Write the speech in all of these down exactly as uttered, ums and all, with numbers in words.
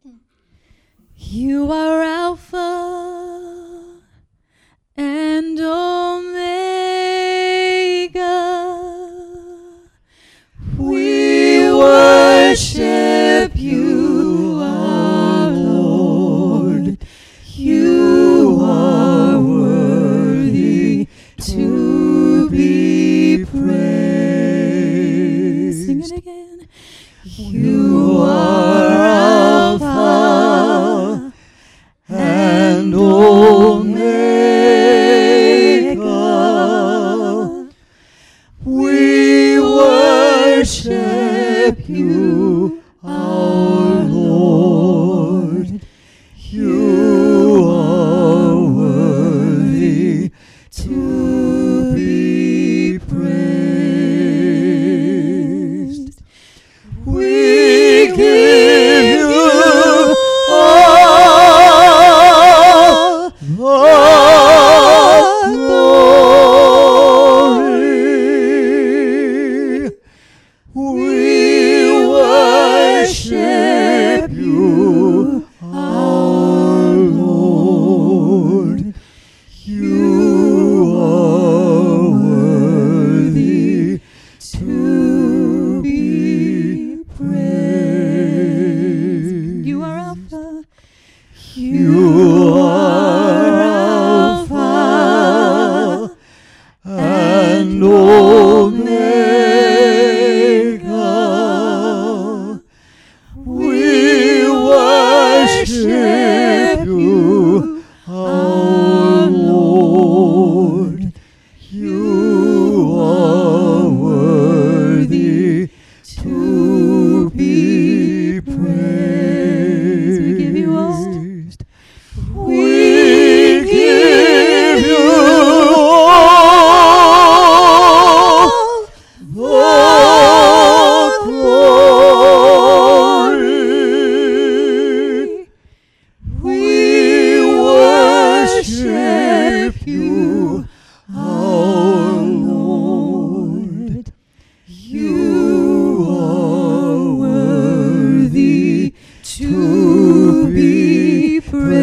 You are Alpha and Omega. We worship you, our Lord. You are worthy to be praised. Sing it again. You are Alpha and Omega. We worship you, our Lord. You are worthy to be praised. We give you all the glory. We worship you, our Lord. You are worthy to be praised. You are Alpha. You are Alpha and Omega. We worship you, our Lord. You are worthy to be praised. We give you all. We give you all the glory. We worship you, our Lord. You are worthy to be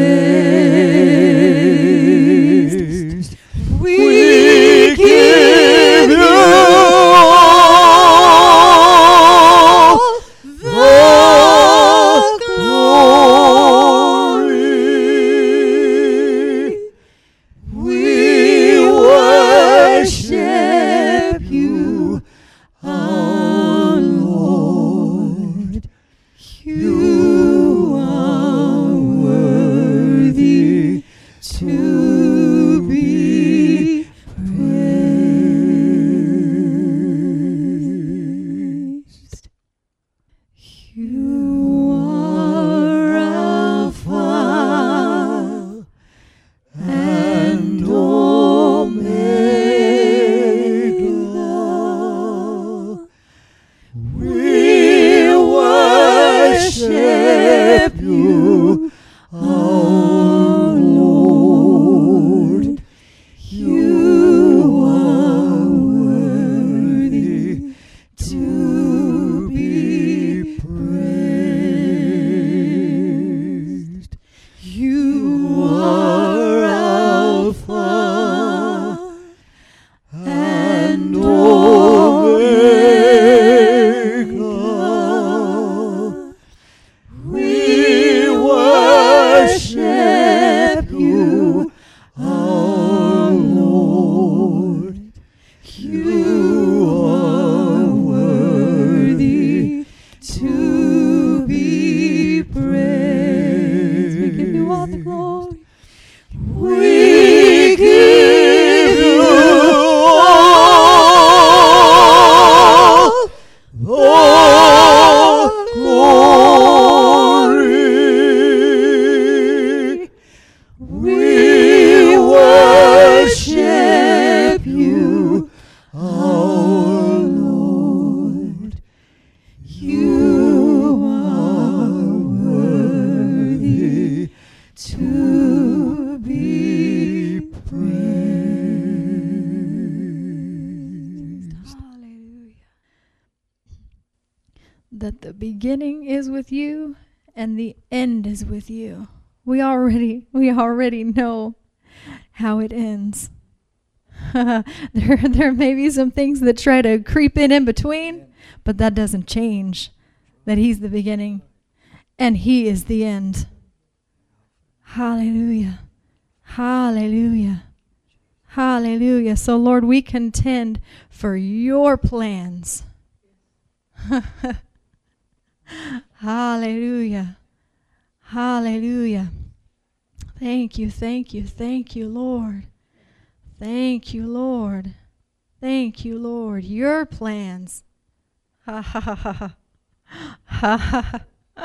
praised. We give you all the glory. We worship you, our Lord. You are worthy to be praised. You are Alpha and Omega. We worship you, our Lord. You are worthy to be praised. You are Alpha and Omega. We worship you, our Lord. You are worthy to be praised. We give you all the glory. We give you all the glory. We worship you, our Lord. You are worthy to be praised. Hallelujah. That the beginning is with you and the end is with you. We already, we already know how it ends. there, there may be some things that try to creep in in between, but that doesn't change that he's the beginning and he is the end. Hallelujah. Hallelujah. Hallelujah. So, Lord, we contend for your plans. Hallelujah. Hallelujah. Thank you, thank you, thank you, Lord. Thank you, Lord. Thank you, Lord. Your plans. Ha ha ha ha. Ha ha.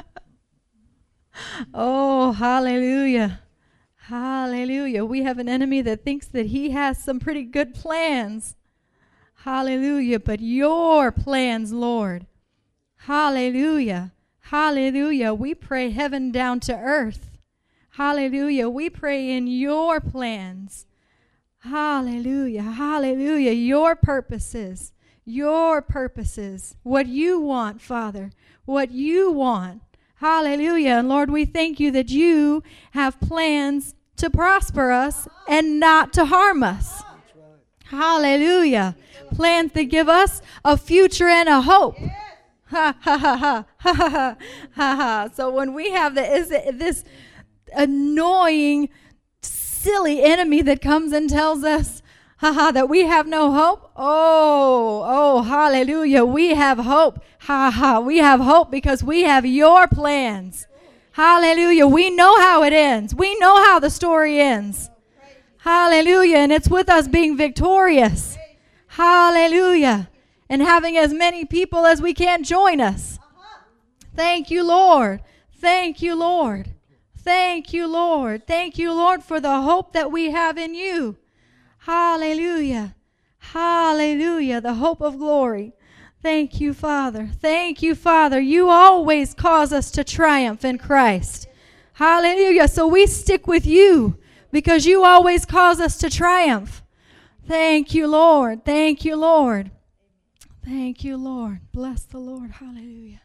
Oh, hallelujah. Hallelujah. We have an enemy that thinks that he has some pretty good plans. Hallelujah. But your plans, Lord. Hallelujah. Hallelujah. We pray heaven down to earth. Hallelujah. We pray in your plans. Hallelujah. Hallelujah. Your purposes. Your purposes. What you want, Father. What you want. Hallelujah. And Lord, we thank you that you have plans to prosper us and not to harm us. Hallelujah. Plans that give us a future and a hope. Ha ha ha ha ha ha ha ha. So when we have the, is it, this annoying, silly enemy that comes and tells us, ha ha, that we have no hope. Oh, oh, hallelujah. We have hope. Ha ha. We have hope because we have your plans. Hallelujah. We know how it ends. We know how the story ends. Hallelujah. And it's with us being victorious. Hallelujah. And having as many people as we can join us. Thank you, Lord. Thank you, Lord. Thank you, Lord. Thank you, Lord, for the hope that we have in you. Hallelujah. Hallelujah. The hope of glory. Thank you, Father. Thank you, Father. You always cause us to triumph in Christ. Hallelujah. So we stick with you because you always cause us to triumph. Thank you, Lord. Thank you, Lord. Thank you, Lord. Bless the Lord. Hallelujah.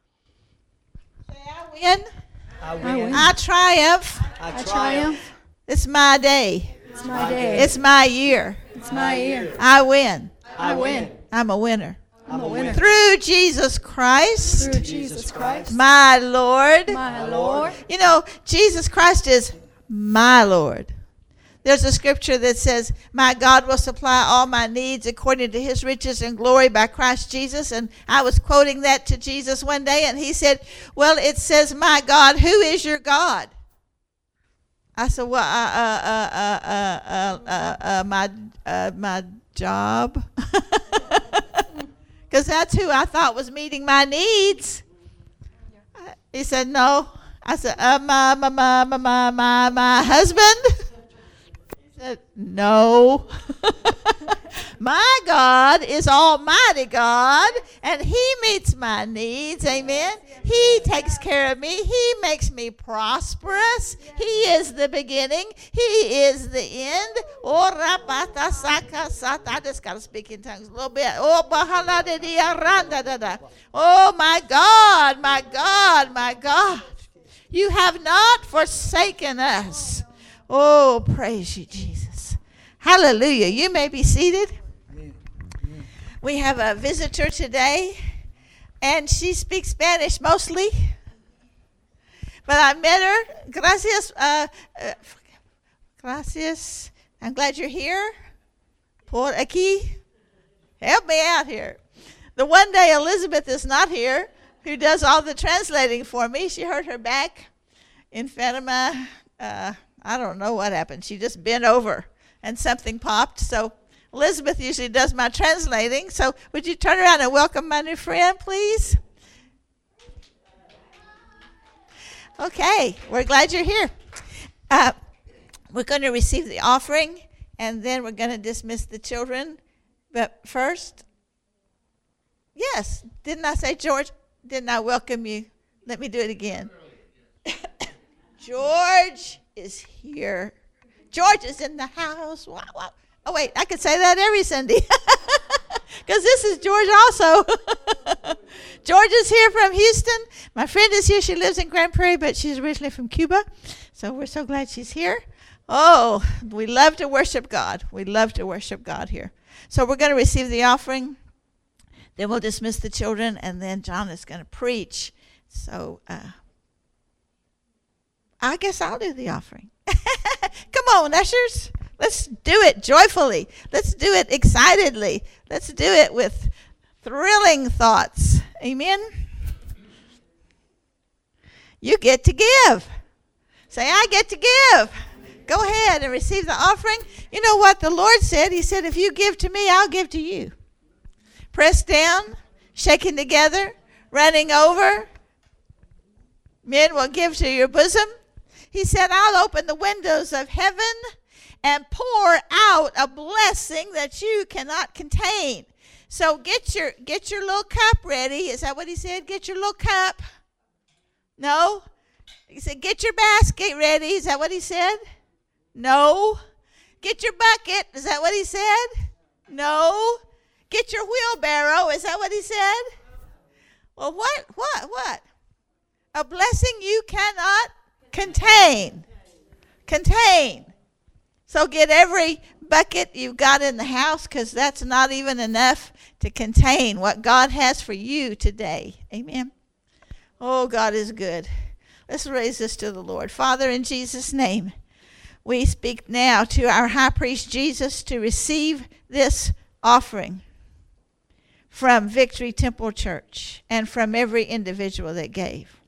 Say, I win. I win. I win. I triumph. I I triumph. triumph. It's my day. It's my day. It's my year. It's my year. I win. I win. I'm a winner. I'm a winner. Through Jesus Christ, Through Jesus Christ, my Lord. my Lord. You know, Jesus Christ is my Lord. There's a scripture that says, my God will supply all my needs according to his riches and glory by Christ Jesus. And I was quoting that to Jesus one day, and he said, well, it says, my God, who is your God? I said, well, uh, uh, uh, uh, uh, uh, uh, my, uh, my job. Because that's who I thought was meeting my needs. He said, no. I said, uh, my, my, my, my, my, my, my husband? He said, no. My God is Almighty God, and he meets my needs. Amen. He takes care of me. He makes me prosperous. He is the beginning. He is the end. Oh, I just got to speak in tongues a little bit. Oh, oh, my God, my God, my God. You have not forsaken us. Oh, praise you, Jesus. Hallelujah. You may be seated. We have a visitor today, and she speaks Spanish mostly. But I met her. Gracias. Uh, uh, gracias. I'm glad you're here. Por aquí. Help me out here. The one day Elizabeth is not here, who does all the translating for me. She hurt her back in Fatima. Uh, I don't know what happened. She just bent over, and something popped. So Elizabeth usually does my translating. So would you turn around and welcome my new friend, please? Okay, we're glad you're here. Uh, we're going to receive the offering, and then we're going to dismiss the children. But first, yes, didn't I say, George, didn't I welcome you? Let me do it again. George is here. George is in the house. Wow, wow. Oh, wait, I could say that every Sunday. Because this is George also. George is here from Houston. My friend is here. She lives in Grand Prairie, but she's originally from Cuba. So we're so glad she's here. Oh, we love to worship God. We love to worship God here. So we're going to receive the offering. Then we'll dismiss the children, and then John is going to preach. So uh, I guess I'll do the offering. Come on, ushers. Let's do it joyfully. Let's do it excitedly. Let's do it with thrilling thoughts. Amen? You get to give. Say, I get to give. Go ahead and receive the offering. You know what the Lord said? He said, if you give to me, I'll give to you. Pressed down, shaken together, running over. Men will give to your bosom. He said, I'll open the windows of heaven and pour out a blessing that you cannot contain. So get your get your little cup ready. Is that what he said? Get your little cup. No? He said, get your basket ready. Is that what he said? No. Get your bucket. Is that what he said? No. Get your wheelbarrow. Is that what he said? Well, what? What? What? A blessing you cannot contain. Contain. So get every bucket you've got in the house, because that's not even enough to contain what God has for you today. Amen. Oh, God is good. Let's raise this to the Lord. Father, in Jesus' name, we speak now to our high priest Jesus to receive this offering from Victory Temple Church and from every individual that gave.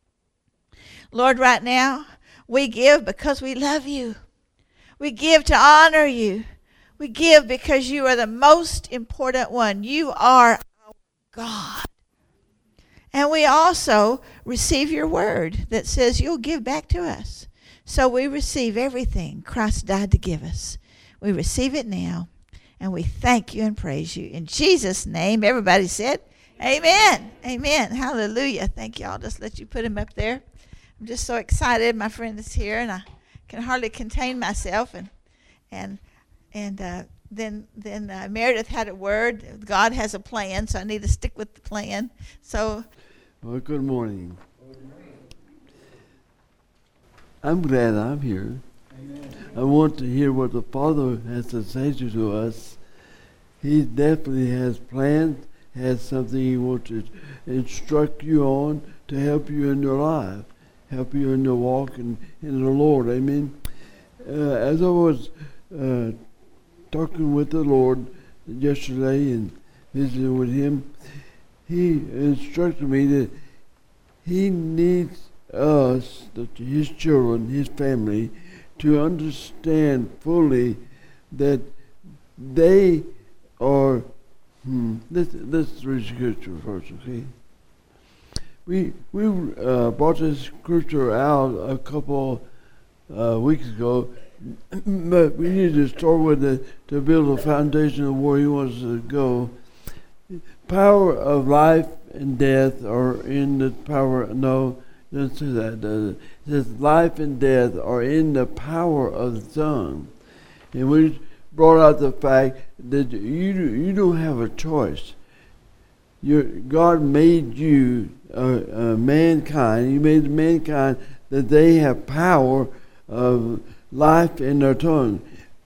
Lord, right now, we give because we love you. We give to honor you. We give because you are the most important one. You are our God. And we also receive your word that says you'll give back to us. So we receive everything Christ died to give us. We receive it now, and we thank you and praise you. In Jesus' name, everybody said, amen. Amen. Hallelujah. Thank you. I'll just let you put him up there. I'm just so excited. My friend is here, and I can hardly contain myself. And and and uh, then then uh, Meredith had a word. God has a plan, so I need to stick with the plan. So, well, good morning. I'm glad I'm here. Amen. I want to hear what the Father has to say to us. He definitely has plans, has something he wants to instruct you on to help you in your life, help you in your walk in, in the Lord. Amen. Uh, as I was uh, talking with the Lord yesterday and visiting with him, he instructed me that he needs us, his children, his family, to understand fully that they are, hmm, let's, let's read scripture first, okay? We we uh, brought this scripture out a couple uh, weeks ago, but we need to start with it to build a foundation of where he wants to go. Power of life and death are in the power, no, don't say that, does it? It says life and death are in the power of the tongue. And we brought out the fact that you you don't have a choice. Your, God made you, uh, uh, mankind, He made mankind that they have power of life in their tongue.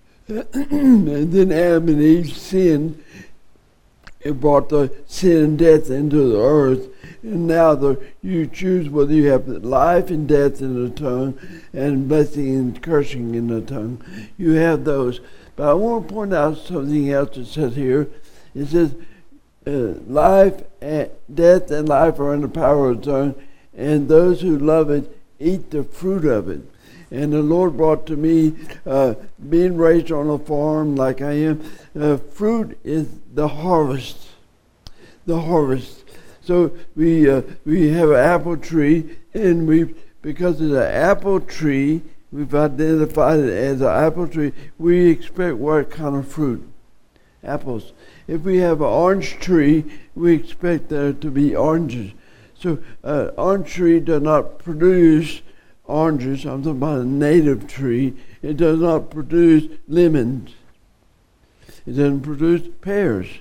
And then Adam and Eve sinned. It brought the sin and death into the earth. And now the, you choose whether you have life and death in the tongue and blessing and cursing in the tongue. You have those. But I want to point out something else that says here. It says, uh, life and death and life are in the power of the tongue, and those who love it eat the fruit of it. And the Lord brought to me, uh, being raised on a farm like I am, uh, fruit is the harvest. The harvest. So we uh, we have an apple tree, and we because it's an apple tree, we've identified it as an apple tree. We expect what kind of fruit? Apples. If we have an orange tree, we expect there to be oranges. So an uh, orange tree does not produce oranges. I'm talking about a native tree. It does not produce lemons. It doesn't produce pears.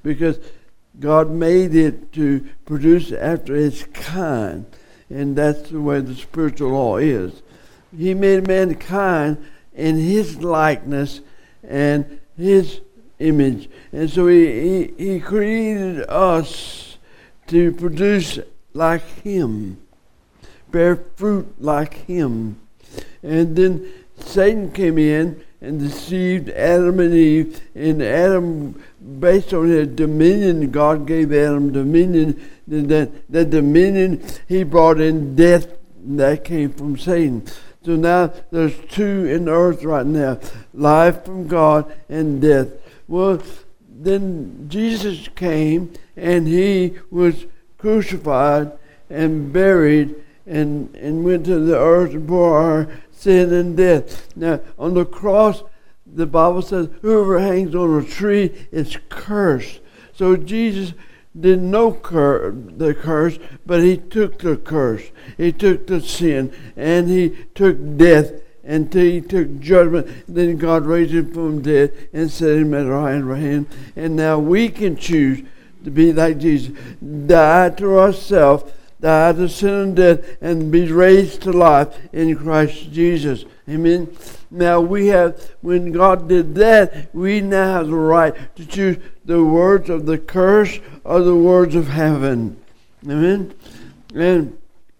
because God made it to produce after its kind. And that's the way the spiritual law is. He made mankind in his likeness and his image. And so he, he, he created us to produce like him, bear fruit like him. And then Satan came in and deceived Adam and Eve. And Adam, based on his dominion, God gave Adam dominion. That, that dominion, he brought in death, and that came from Satan. So now there's two in the earth right now, life from God and death. Well, then Jesus came and he was crucified and buried and, and went to the earth for our sin and death. Now, on the cross, the Bible says, whoever hangs on a tree is cursed. So Jesus didn't know cur- the curse, but he took the curse. He took the sin, and he took death, and he took judgment. Then God raised him from death and set him at the right hand. And now we can choose to be like Jesus. Die to ourselves, die to sin and death, and be raised to life in Christ Jesus. Amen. Now we have, when God did that, we now have the right to choose the words of the curse or the words of heaven. Amen. And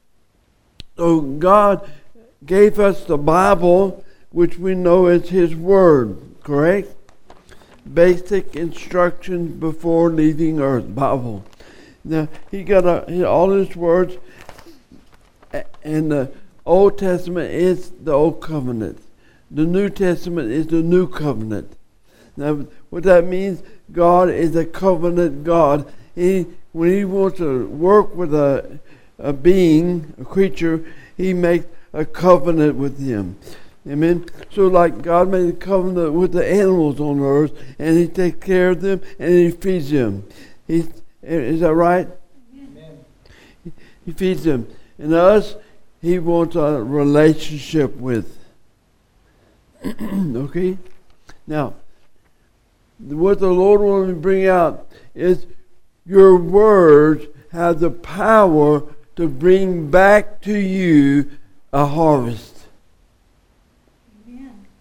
so God gave us the Bible, which we know is his word, correct? Basic instructions before leaving earth, Bible. Now, he got a, all his words, and the Old Testament is the Old Covenant. The New Testament is the New Covenant. Now, what that means, God is a covenant God. He, when he wants to work with a, a being, a creature, he makes a covenant with him. Amen. So like God made a covenant with the animals on earth, and he takes care of them and he feeds them. He, is that right? Amen. He, he feeds them. And us, he wants a relationship with. Okay? Now, what the Lord wants to bring out is your words have the power to bring back to you a harvest. Amen.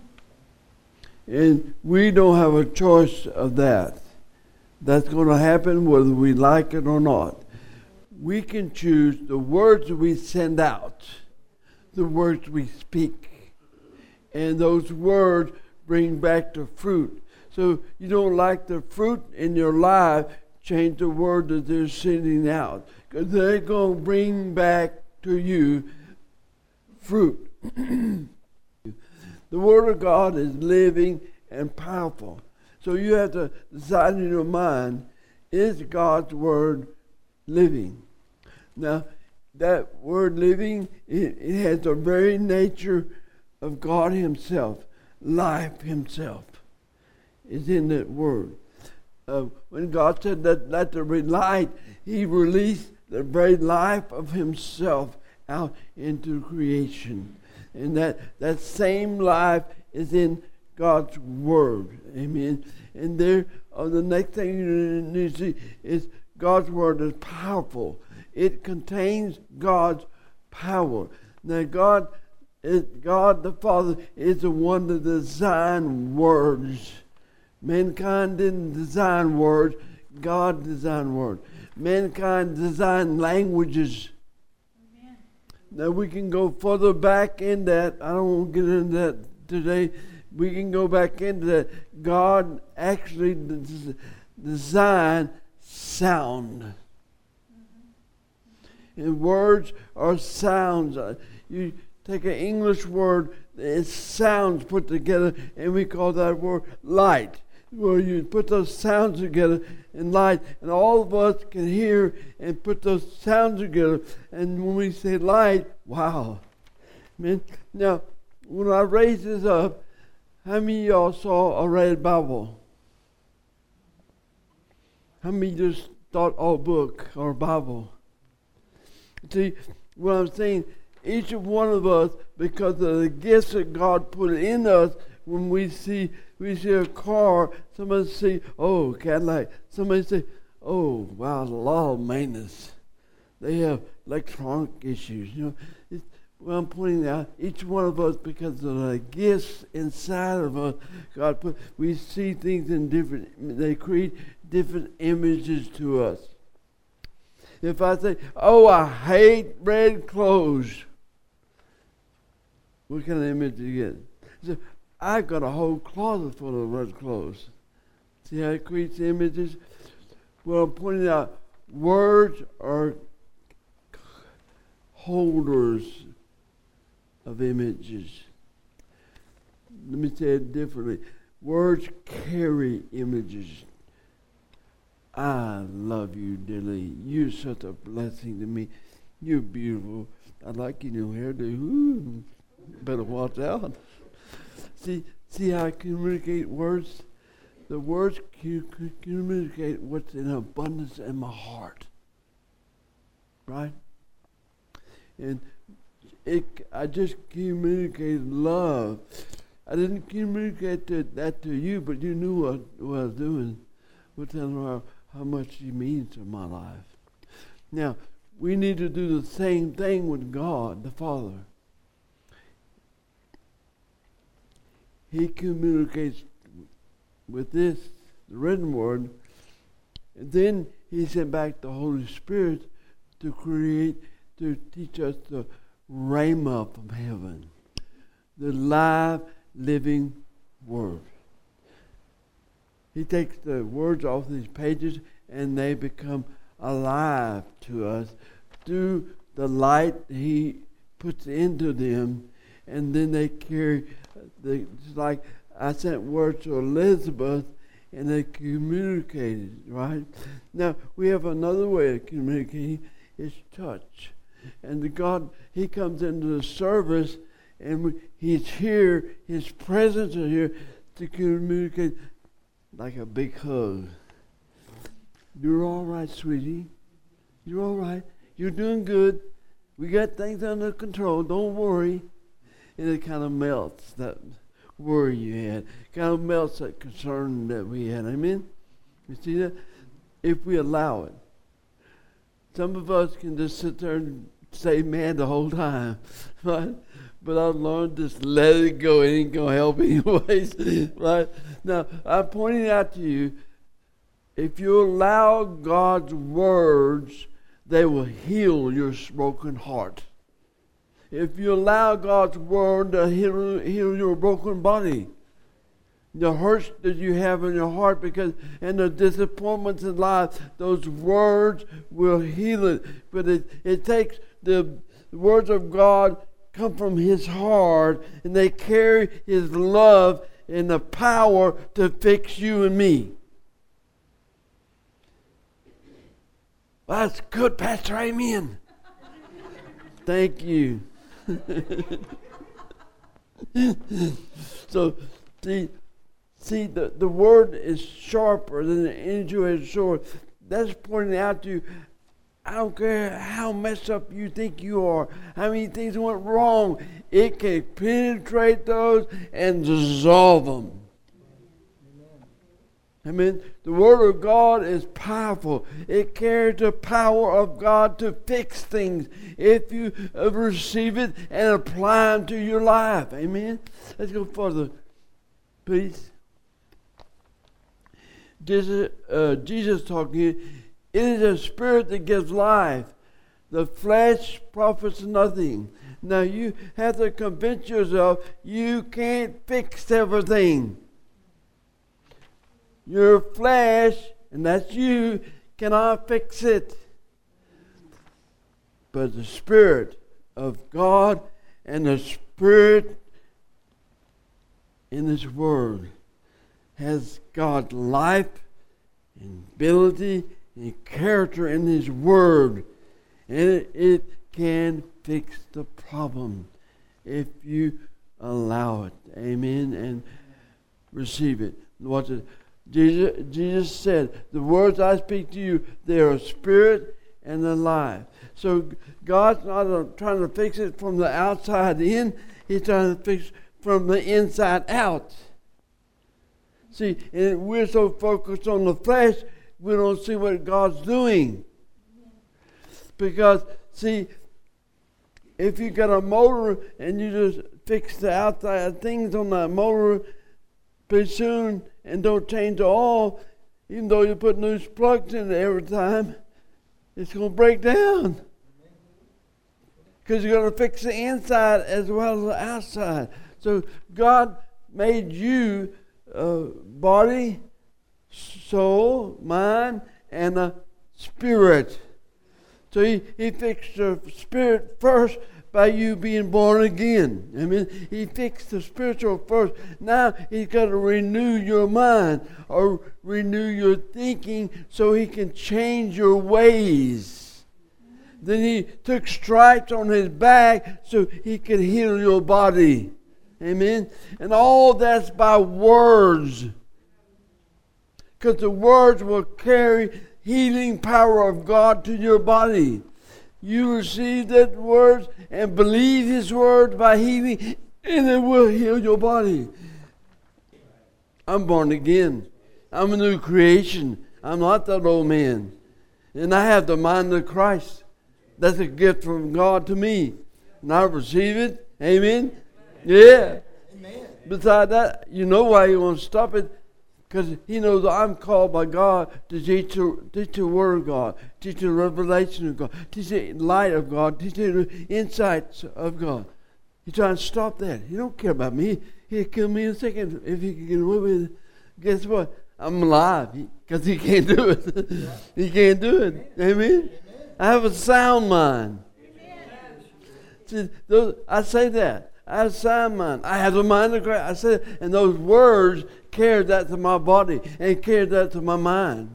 And we don't have a choice of that. That's going to happen whether we like it or not. We can choose the words we send out, the words we speak. And those words bring back the fruit. So you don't like the fruit in your life, change the word that they're sending out. Because they're going to bring back to you fruit. The Word of God is living and powerful. So you have to decide in your mind, is God's Word living? Now, that word living, it, it has the very nature of God himself. Life himself is in that word. Uh, when God said that let there be light, he released the very life of himself out into creation. And that, that same life is in God's word. Amen. And there, uh, the next thing you need to see is God's word is powerful. It contains God's power. Now God is God the Father is the one that designed words. Mankind didn't design words. God designed words. Mankind designed languages. Amen. Now we can go further back in that. I don't want to get into that today. We can go back into that. God actually des- designed sound. Mm-hmm. And words are sounds. You take an English word, it's sounds put together, and we call that word light. Where you put those sounds together in light, and all of us can hear and put those sounds together. And when we say light, wow. Man. Now, when I raised this up, how many of y'all saw a red Bible? How many just thought, oh, book or Bible? See, what I'm saying, each one of us, because of the gifts that God put in us, when we see we see a car, somebody say, oh, Cadillac. Somebody say, oh, wow, a lot of maintenance. They have electronic issues. You know, it's, well, I'm pointing out each one of us, because of the gifts inside of us, God put, we see things in different, they create different images to us. If I say, oh, I hate red clothes, what kind of image do you get? So, I've got a whole closet full of red clothes. See how it creates images? Well, I'm pointing out, words are holders of images. Let me say it differently. Words carry images. I love you dearly. You're such a blessing to me. You're beautiful. I like your new hairdo. Ooh, better watch out. See, see how I communicate words? The words can communicate what's in abundance in my heart. Right? And it, I just communicated love. I didn't communicate to, that to you, but you knew what, what I was doing. We're telling her how, how much she means to my life. Now, we need to do the same thing with God, the Father. He communicates with this, the written word, and then he sent back the Holy Spirit to create, to teach us the rhema from heaven, the live, living word. He takes the words off these pages and they become alive to us through the light he puts into them, and then they carry, the, it's like I sent words to Elizabeth and they communicated, right? Now, we have another way of communicating, is touch. And the God, he comes into the service and we, he's here, his presence is here to communicate like a big hug. You're all right, sweetie. You're all right. You're doing good. We got things under control. Don't worry. And it kind of melts that worry you had. Kind of melts that concern that we had. Amen? You see that? If we allow it. Some of us can just sit there and say man the whole time. Right? But I've learned just let it go. It ain't going to help anyways. Right? Now, I'm pointing out to you, if you allow God's words, they will heal your broken heart. If you allow God's word to heal, heal your broken body, the hurts that you have in your heart because and the disappointments in life, those words will heal it. But it, it takes the, the words of God come from his heart, and they carry his love and the power to fix you and me. That's good, Pastor. Amen. Thank you. So, see, see the, the word is sharper than an two-edged sword. That's pointing out to you, I don't care how messed up you think you are, how many things went wrong, it can penetrate those and dissolve them. Amen. The Word of God is powerful. It carries the power of God to fix things if you receive it and apply it to your life. Amen. Let's go further, please. Jesus, uh, Jesus talking here. It is a spirit that gives life. The flesh profits nothing. Now you have to convince yourself you can't fix everything. Your flesh, and that's you, cannot fix it. But the Spirit of God and the Spirit in His Word has God's life and ability and character in His Word. And it, it can fix the problem if you allow it. Amen. And receive it. Watch it. Jesus, Jesus said, the words I speak to you, they are spirit and alive. So God's not uh, trying to fix it from the outside in. He's trying to fix it from the inside out. See, and we're so focused on the flesh, we don't see what God's doing. Because, see, if you got a motor and you just fix the outside things on that motor pretty soon and don't change the oil, even though you put new plugs in it every time, it's going to break down. Because you're going to fix the inside as well as the outside. So God made you a body, soul, mind, and a spirit. So he, he fixed the spirit first by you being born again. I mean, he fixed the spiritual first. Now he's got to renew your mind or renew your thinking so he can change your ways. Then he took stripes on his back so he could heal your body. Amen. And all that's by words. Because the words will carry healing power of God to your body. You receive that word and believe his word by healing, and it will heal your body. I'm born again. I'm a new creation. I'm not that old man. And I have the mind of Christ. That's a gift from God to me. And I receive it. Amen? Yeah. Amen. Besides that, you know why he won't stop it. Because he knows I'm called by God to teach the, teach the Word of God, teach the revelation of God, teach the light of God, teach the insights of God. He's trying to stop that. He don't care about me. He'll kill me in a second if he can get away with it. Guess what? I'm alive because he, he can't do it. He can't do it. Amen? Amen? I have a sound mind. See, those, I say that. I have a sound mind. I have the mind of Christ. I said, and those words carried that to my body and carried that to my mind.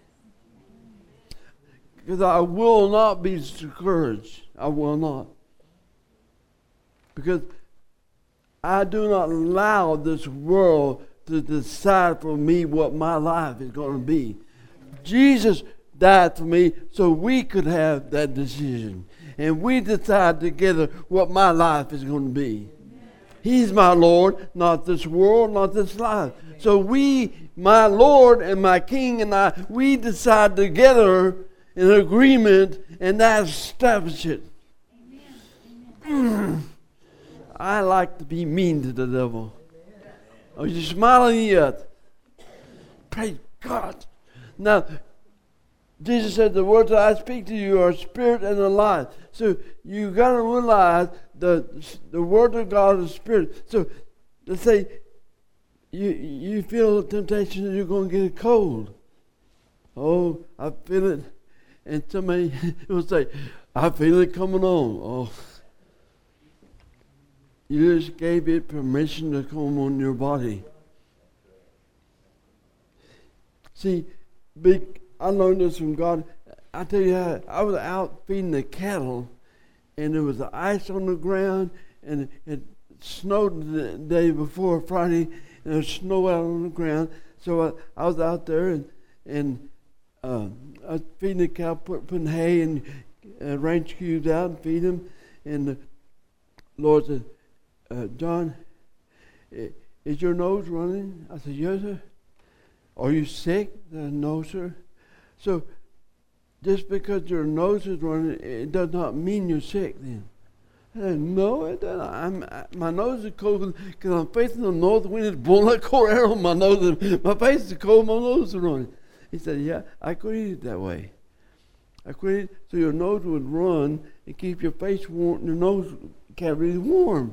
Because I will not be discouraged. I will not. Because I do not allow this world to decide for me what my life is going to be. Jesus died for me so we could have that decision. And we decide together what my life is going to be. He's my Lord, not this world, not this life. So we, my Lord and my King and I, we decide together in agreement, and that establishes it. Amen. I like to be mean to the devil. Are you smiling yet? Praise God. Now, Jesus said, the words that I speak to you are spirit and alive. So you got to realize the the word of God is spirit. So let's say you you feel temptation that you're going to get a cold. Oh, I feel it. And somebody will say, I feel it coming on. Oh, you just gave it permission to come on your body. See, big. I learned this from God. I tell you how, I was out feeding the cattle, and there was ice on the ground, and it snowed the day before Friday, and there was snow out on the ground. So I, I was out there, and and uh, I was feeding the cow, put, putting hay and uh, range cubes out and feed them. And the Lord said, uh, John, is your nose running? I said, yes, sir. Are you sick? I said, no, sir. So, just because your nose is running, it does not mean you're sick then. I said, no, it doesn't. I'm, I, my nose is cold because I'm facing the north wind. It's blowing like cold air on my nose. And my face is cold, my nose is running. He said, yeah, I created it that way. I created it so your nose would run and keep your face warm, your nose cavity warm.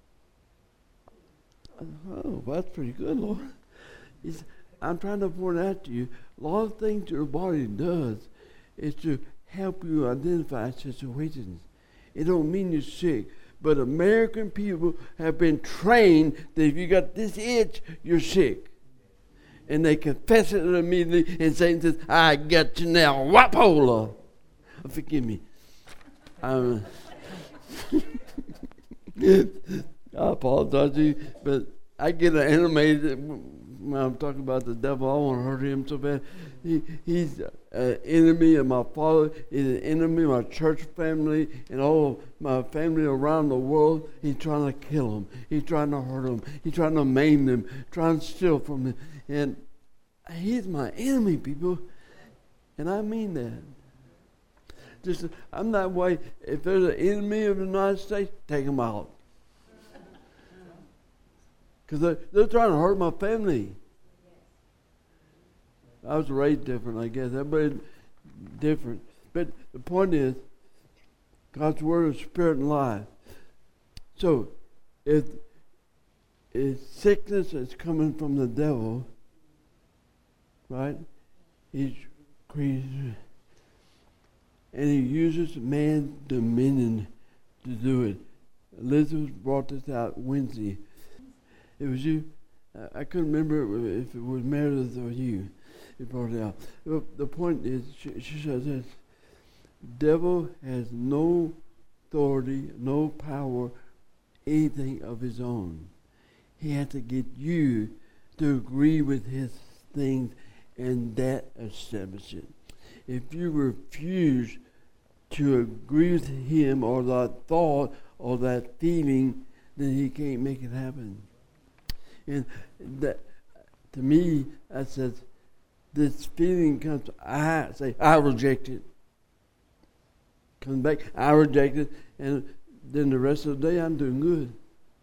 I said, oh, well, that's pretty good, Lord. He said, I'm trying to point out to you, a lot of things your body does is to help you identify situations. It don't mean you're sick, but American people have been trained that if you got this itch, you're sick. And they confess it immediately, and Satan says, I got you now, wapola. Forgive me. Um, I apologize to you, but I get animated when I'm talking about the devil. I want to hurt him so bad. He, he's an enemy of my father. He's an enemy of my church family and all of my family around the world. He's trying to kill them. He's trying to hurt them. He's trying to maim them, trying to steal from them. And he's my enemy, people. And I mean that. Just, I'm that way. If there's an enemy of the United States, take them out. Because they're, they're trying to hurt my family. I was raised different, I guess. Everybody different. But the point is, God's word is spirit and life. So, if, if sickness is coming from the devil, right? He's created, and he uses man's dominion to do it. Elizabeth brought this out Wednesday. It was you. I couldn't remember if it was Meredith or you. It brought it out. The point is, she, she says this: devil has no authority, no power, anything of his own. He has to get you to agree with his things, and that establishes it. If you refuse to agree with him or that thought or that feeling, then he can't make it happen. And that, to me, I said, this feeling comes, I say, I reject it. Comes back, I reject it, and then the rest of the day I'm doing good.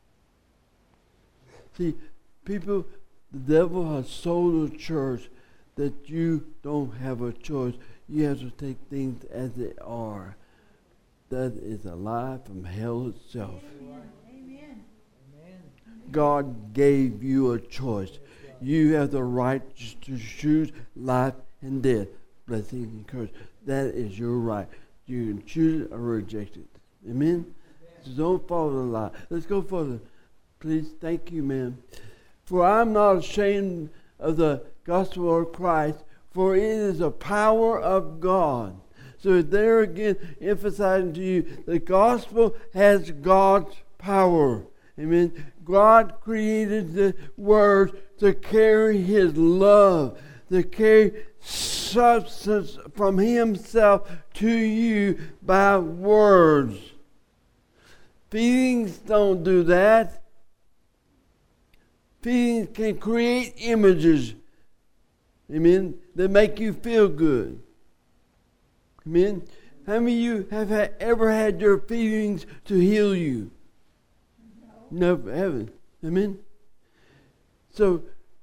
See, people, the devil has sold the church that you don't have a choice. You have to take things as they are. That is a lie from hell itself. Amen. God gave you a choice. You have the right to choose life and death, blessing and curse. That is your right. You can choose it or reject it. Amen? So don't follow the lie. Let's go further. Please, thank you, ma'am. For I'm not ashamed of the gospel of Christ, for it is the power of God. So there again, emphasizing to you, the gospel has God's power. Amen. God created the word to carry his love, to carry substance from himself to you by words. Feelings don't do that. Feelings can create images, amen, that make you feel good. Amen. How many of you have had, ever had your feelings to heal you? No. Never, haven't. Amen. So,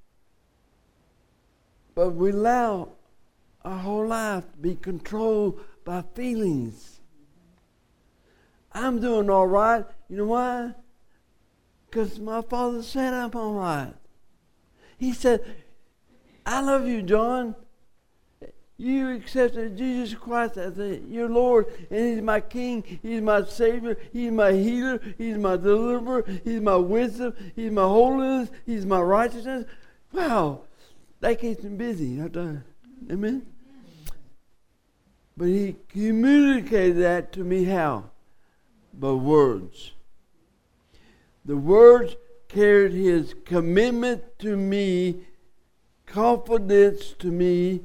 but we allow our whole life to be controlled by feelings. I'm doing all right. You know why? Because my Father said I'm all right. He said, I love you, John. You accepted Jesus Christ as a, your Lord, and he's my King, he's my Savior, he's my healer, he's my deliverer, he's my wisdom, he's my holiness, he's my righteousness. Wow, that keeps me busy. Amen? But he communicated that to me how? By words. The words carried his commitment to me, confidence to me,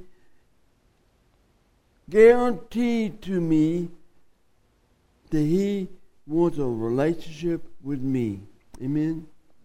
guaranteed to me that he wants a relationship with me. Amen?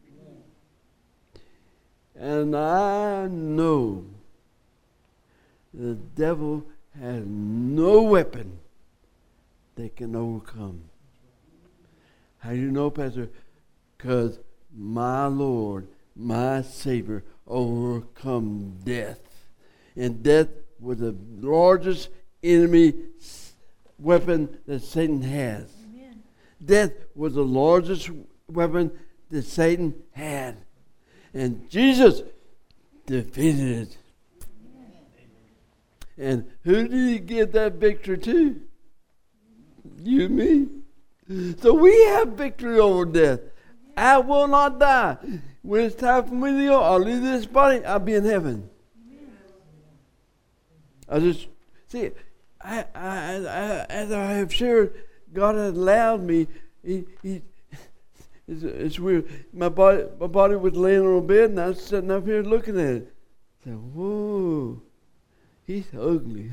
Amen. And I know the devil has no weapon that can overcome. How do you know, Pastor? Because my Lord, my Savior, overcome death. And death was the largest enemy weapon that Satan has. Amen. Death was the largest weapon that Satan had. And Jesus defeated it. Amen. And who did he give that victory to? You and me. So we have victory over death. I will not die. When it's time for me to go, I'll leave this body, I'll be in heaven. I just, see, I, I, I, as I have shared, God has allowed me, he, he, it's, it's weird. My body, my body was laying on a bed, and I was sitting up here looking at it. I said, whoa, he's ugly.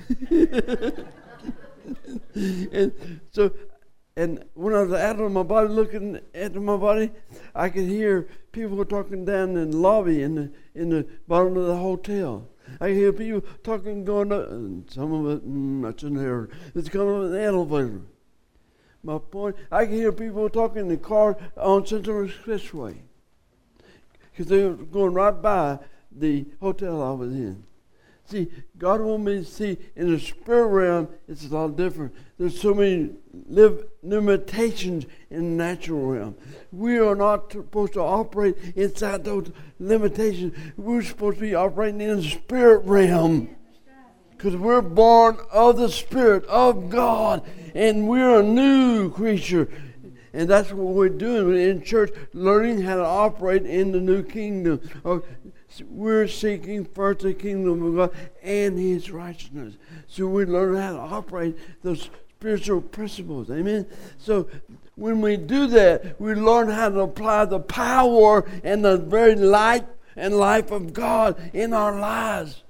And so, and when I was out of my body, looking at my body, I could hear people talking down in the lobby in the in the bottom of the hotel. I could hear people talking, going up, and some of it mm, I shouldn't hear. It's coming up in the elevator. My point, I can hear people talking in the car on Central Expressway because they were going right by the hotel I was in. See, God wants me to see in the spirit realm, it's a lot different. There's so many live, limitations in the natural realm. We are not supposed to operate inside those limitations. We're supposed to be operating in the spirit realm. Because we're born of the Spirit of God, and we're a new creature. And that's what we're doing in church, learning how to operate in the new kingdom. We're seeking first the kingdom of God and His righteousness. So we learn how to operate those spiritual principles. Amen? So when we do that, we learn how to apply the power and the very light and life of God in our lives.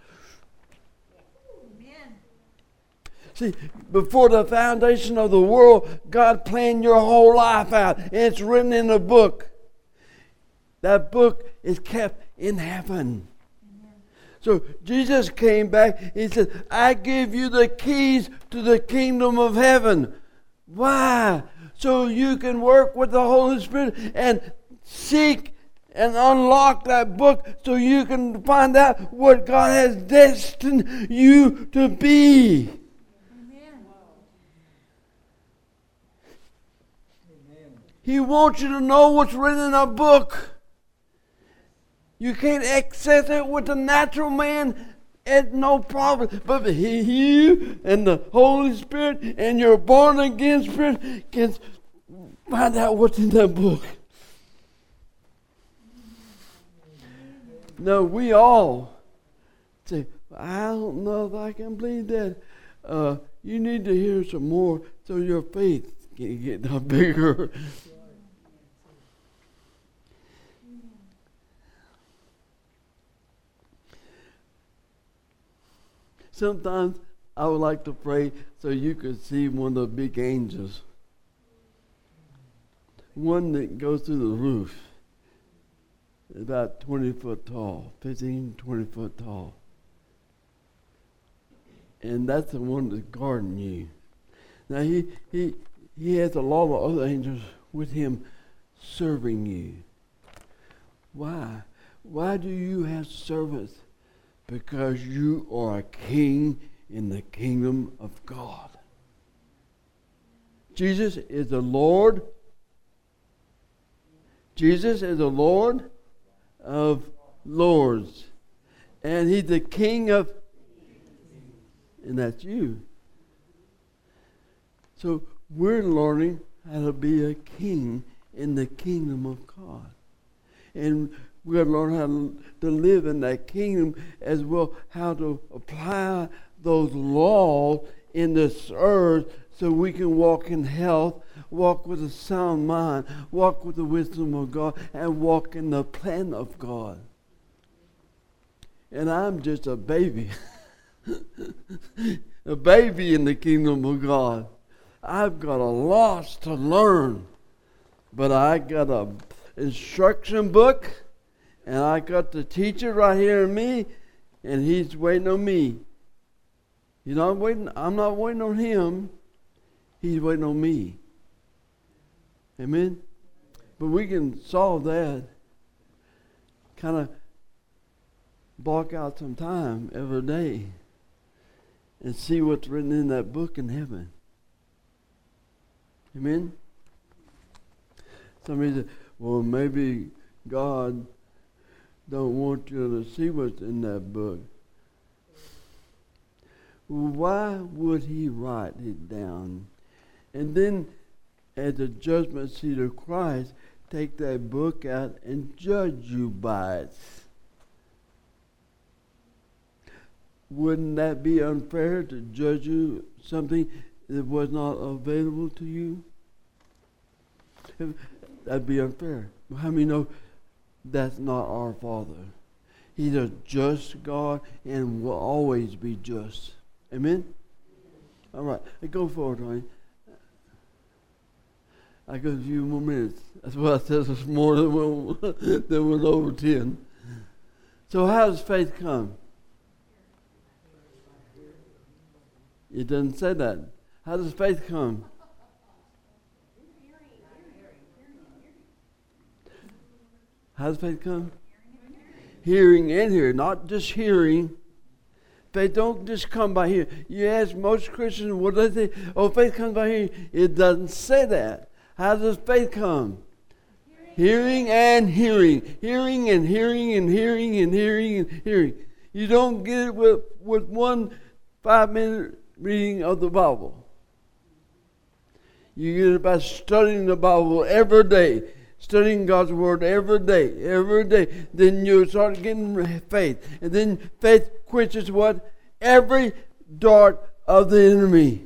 See, before the foundation of the world, God planned your whole life out. And it's written in a book. That book is kept in heaven. Amen. So Jesus came back. He said, I give you the keys to the kingdom of heaven. Why? So you can work with the Holy Spirit and seek and unlock that book so you can find out what God has destined you to be. He wants you to know what's written in a book. You can't access it with the natural man at no problem. But he, you and the Holy Spirit and your born again spirit can find out what's in that book. No, we all say, I don't know if I can believe that. Uh, you need to hear some more so your faith can get bigger. Sometimes I would like to pray so you could see one of the big angels. One that goes through the roof. About twenty foot tall, fifteen, twenty foot tall. And that's the one that's guarding you. Now he, he, he has a lot of other angels with him serving you. Why? Why do you have servants? Because you are a king in the kingdom of God. Jesus is the Lord. Jesus is the Lord of lords. And He's the King of, and that's you. So we're learning how to be a king in the kingdom of God. And we're going to learn how to, to live in that kingdom as well, how to apply those laws in this earth so we can walk in health, walk with a sound mind, walk with the wisdom of God, and walk in the plan of God. And I'm just a baby. A baby in the kingdom of God. I've got a lot to learn. But I got a instruction book. And I got the teacher right here in me, and he's waiting on me. He's not waiting. I'm not waiting on him. He's waiting on me. Amen? But we can solve that. Kind of block out some time every day and see what's written in that book in heaven. Amen? Somebody said, well, maybe God don't want you to see what's in that book. Why would He write it down? And then at the judgment seat of Christ, take that book out and judge you by it. Wouldn't that be unfair to judge you something that was not available to you? That'd be unfair. How many know that's not our Father? He's a just God and will always be just. Amen? All right. Go forward, honey. I got a few more minutes. That's what I said this morning when we went over ten. So how does faith come? It doesn't say that. How does faith come? How does faith come? Hearing and hearing, not just hearing. Faith don't just come by hearing. You ask most Christians, what do they say? Oh, faith comes by hearing. It doesn't say that. How does faith come? Hearing, hearing and hearing. Hearing and hearing and hearing and hearing and hearing. You don't get it with, with one five-minute reading of the Bible. You get it by studying the Bible every day. Studying God's Word every day, every day. Then you start getting faith. And then faith quenches what? Every dart of the enemy.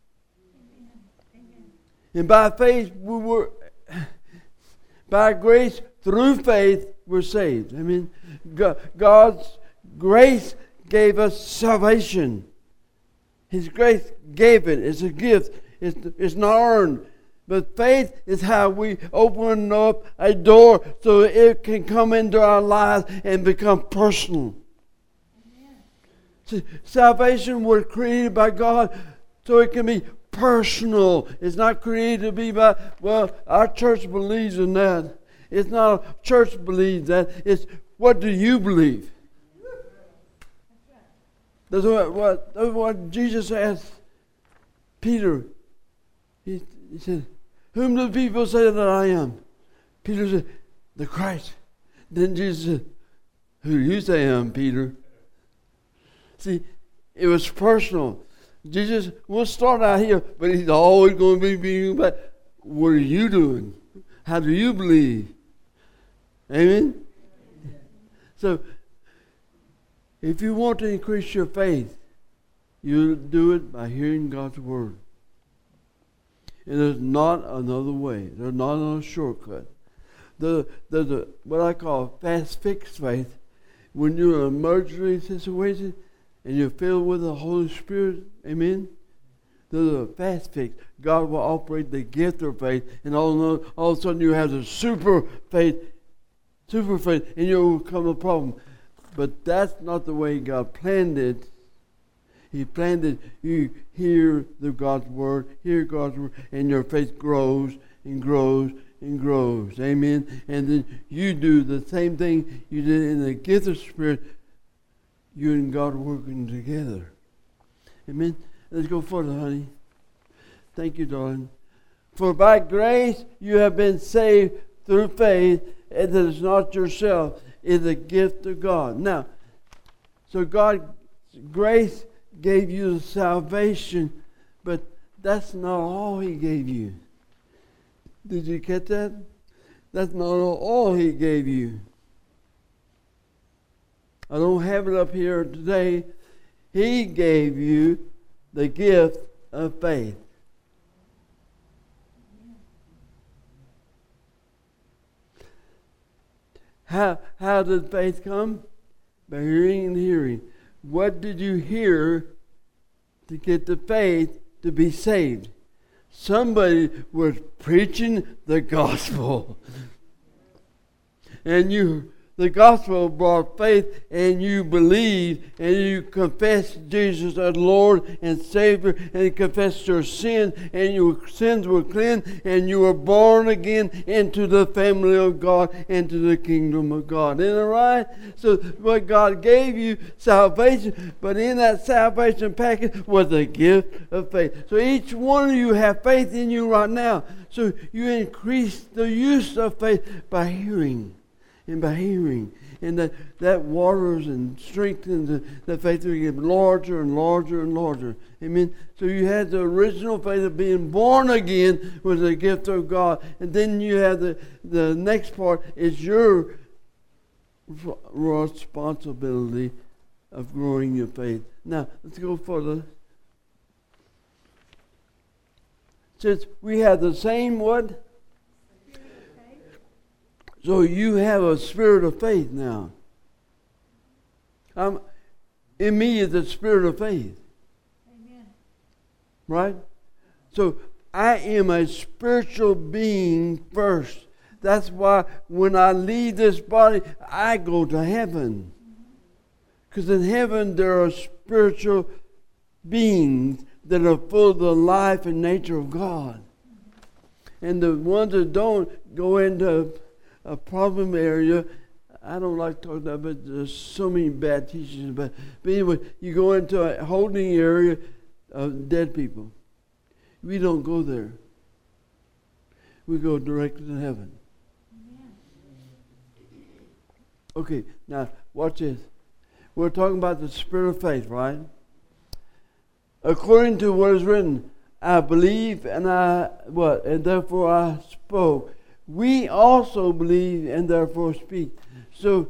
And by faith, we were, by grace, through faith, we're saved. I mean, God's grace gave us salvation. His grace gave it. It's a gift. It's, it's not earned. But faith is how we open up a door so it can come into our lives and become personal. See, salvation was created by God so it can be personal. It's not created to be by, well, our church believes in that. It's not a church believes that. It's what do you believe? That's what, what, that's what Jesus asked Peter. He, he said, whom do people say that I am? Peter said, the Christ. Then Jesus said, who do you say I am, Peter? See, it was personal. Jesus will start out here, but he's always going to be being back. What are you doing? How do you believe? Amen? So, if you want to increase your faith, you do it by hearing God's Word. And there's not another way. There's not another shortcut. The, there's a, what I call fast fix faith. When you're in an emergency situation and you're filled with the Holy Spirit, amen? There's a fast fix. God will operate the gift of faith, and all, all of a sudden you have the super faith, super faith, and you'll overcome a problem. But that's not the way God planned it. He planned it. You hear the God's Word, hear God's Word, and your faith grows and grows and grows. Amen. And then you do the same thing you did in the gift of Spirit. You and God working together. Amen. Let's go further, honey. Thank you, darling. For by grace you have been saved through faith, and that is not yourself. It's a gift of God. Now, so God's grace gave you salvation, but that's not all He gave you. Did you get that? That's not all He gave you. I don't have it up here today. He gave you the gift of faith. How, how did faith come? By hearing and hearing. What did you hear to get the faith to be saved? Somebody was preaching the gospel. And you, the gospel brought faith, and you believed, and you confessed Jesus as Lord and Savior, and you confessed your sins, and your sins were cleansed, and you were born again into the family of God, into the kingdom of God. Isn't that right? So what God gave you, salvation, but in that salvation package was a gift of faith. So each one of you have faith in you right now. So you increase the use of faith by hearing. And by hearing, and that, that waters and strengthens the, the faith to get larger and larger and larger. Amen. So you had the original faith of being born again was a gift of God, and then you have the the next part is your responsibility of growing your faith. Now let's go further. Since we have the same what? So you have a spirit of faith now. I'm, in me is the spirit of faith. Amen. Right? So I am a spiritual being first. That's why when I leave this body, I go to heaven. Because in heaven there are spiritual beings that are full of the life and nature of God. And the ones that don't go into a problem area, I don't like talking about it, but there's so many bad teachings about it. But anyway, you go into a holding area of dead people. We don't go there. We go directly to heaven. Okay, now watch this. We're talking about the spirit of faith, right? According to what is written, I believe and I what? And therefore I spoke. We also believe and therefore speak. So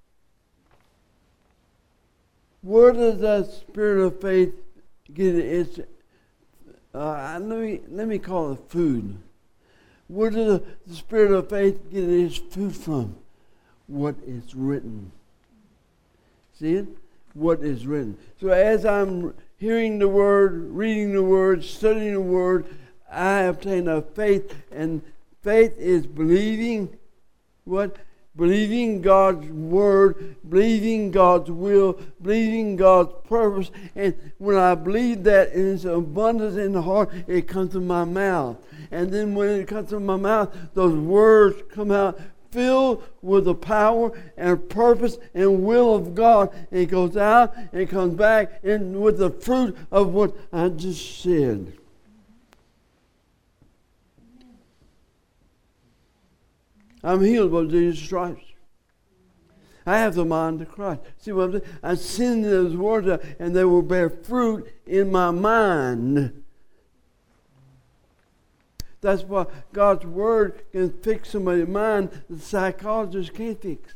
where does that spirit of faith get its uh, let me let me call it food. Where does the spirit of faith get its food from? What is written. See it? What is written. So as I'm hearing the word, reading the word, studying the word, I obtain a faith, and faith is believing what? Believing God's word, believing God's will, believing God's purpose. And when I believe that in its abundance in the heart, it comes to my mouth. And then when it comes to my mouth, those words come out filled with the power and purpose and will of God. And it goes out and comes back and with the fruit of what I just said. I'm healed by Jesus' stripes. I have the mind of Christ. See what I'm saying? I'm sending those words out and they will bear fruit in my mind. That's why God's word can fix somebody's mind that psychologists can't fix.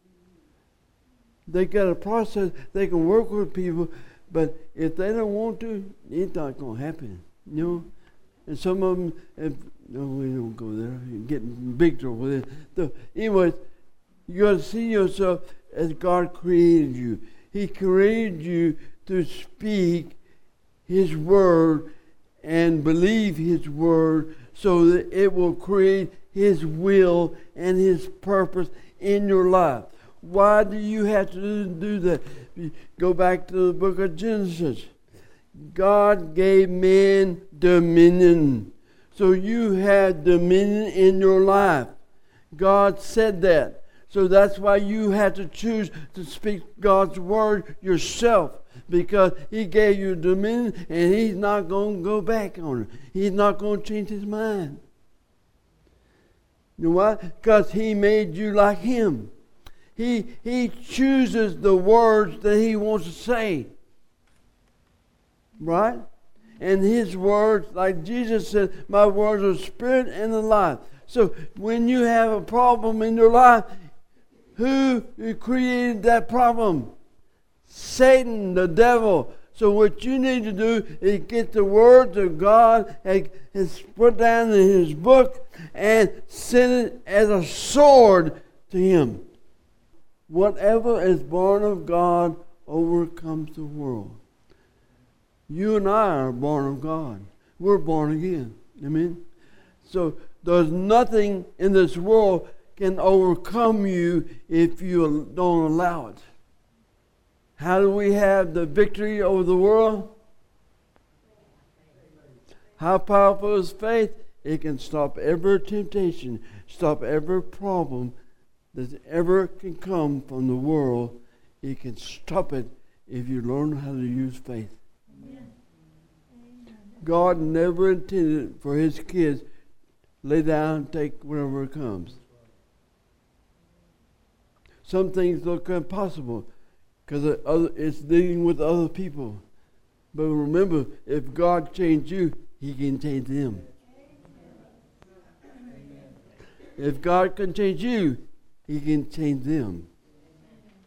They got a process, they can work with people, but if they don't want to, it's not going to happen. You know? And some of them, if, no, we don't go there. You're getting big trouble with it. So, anyways, you got to see yourself as God created you. He created you to speak His word and believe His word so that it will create His will and His purpose in your life. Why do you have to do that? Go back to the book of Genesis. God gave man dominion. So you have dominion in your life. God said that. So that's why you have to choose to speak God's word yourself. Because He gave you dominion and He's not going to go back on it. He's not going to change His mind. You know why? Because He made you like Him. He, he chooses the words that He wants to say. Right? And His words, like Jesus said, my words are spirit and the life. So when you have a problem in your life, who created that problem? Satan, the devil. So what you need to do is get the words of God and, and put down in His book and send it as a sword to him. Whatever is born of God overcomes the world. You and I are born of God. We're born again. Amen? So there's nothing in this world can overcome you if you don't allow it. How do we have the victory over the world? How powerful is faith? It can stop every temptation, stop every problem that ever can come from the world. It can stop it if you learn how to use faith. Amen. God never intended for His kids to lay down and take whatever comes. Some things look impossible because it's dealing with other people. But remember, if God changed you, He can change them. If God can change you, He can change them.